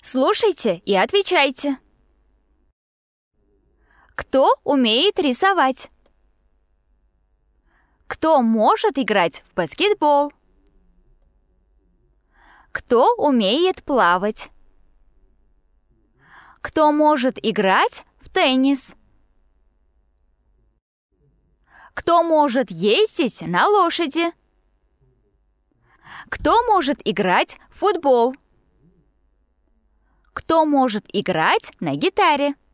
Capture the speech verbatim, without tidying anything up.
Слушайте и отвечайте. Кто умеет рисовать? Кто может играть в баскетбол? Кто умеет плавать? Кто может играть в теннис? Кто может ездить на лошади? Кто может играть в футбол? Кто может играть на гитаре?